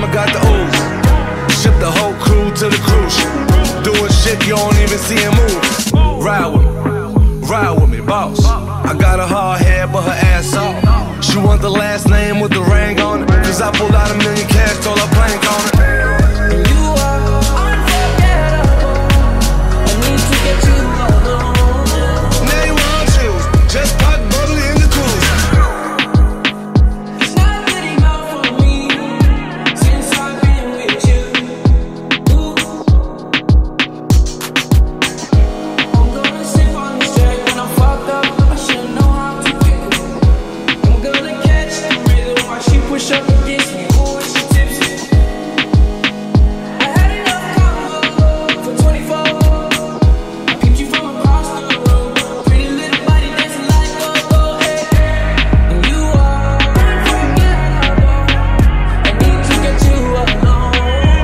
Mama got the ooze. Ship the whole crew to the cruise ship. Doing shit you don't even see him move. Ride with me, boss. I got a hard head, but her ass off. She want the last name with the ring on it. Cause I pulled out $1 million cash, told her plank on it. You are unforgettable. I need to get you alone. Now you want shoes, just pop bubbly in the cruise. It's not good enough for me since I've been with you. Ooh. I'm gonna sip on this track when I'm fucked up. I should know how to pick it. I'm gonna catch the rhythm while she push up against me. Ooh, she tipsy. I had enough combo for 24. I picked you from across the room. Pretty little body dancing like go-go, hey. And you are unforgettable. I need to get you alone.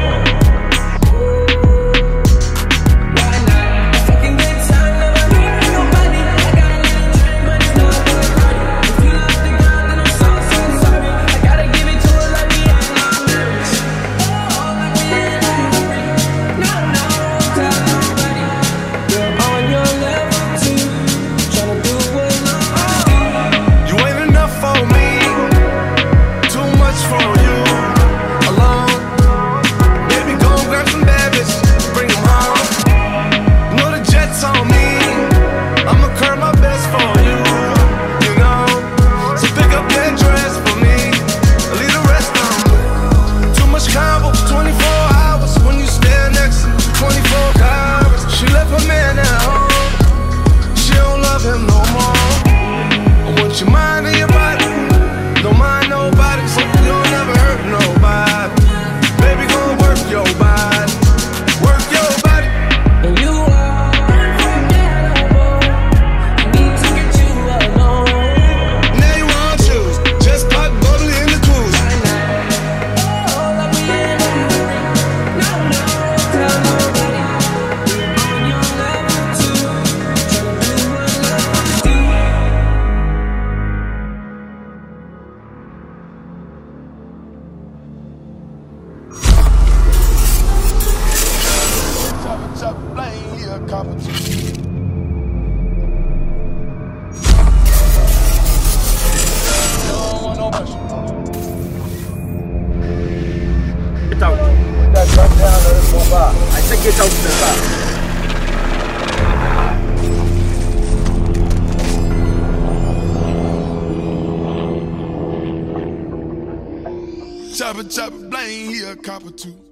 Why not? Fucking good time, never need nobody. I got a little drink, but it's not good party. If you love the girl, then I'm so sorry. I gotta give it to her like me and I'm nervous. Oh, like me and I'm nervous. No, tell nobody. You're on your level too. Tryna do what love do. You ain't enough for me, too much for you. Alone, baby, go and grab some bad bitches, bring them home. Know the jet's on me, I'ma curb my best for you, you know. So pick up that dress for me, leave the rest on me. Too much combo, 24 hours when you stand next to me, 24 hours. She left her man at home, she don't love him no more. I want your mind and your body, don't mind nobody, so you don't never hurt nobody. Baby, gon' work your body, work your body. And you are unforgettable. I need to get you alone. Now you want shoes, just pop bubbly in the cruise. Oh, like we in a movie. No, tell nobody. On your level too. Tryna do what love do. Chop, blame, yeah, competition. Don't want no much. Get out. That drop down, let us go by. I said get out to the car. Chop it, blame, yeah, copper too.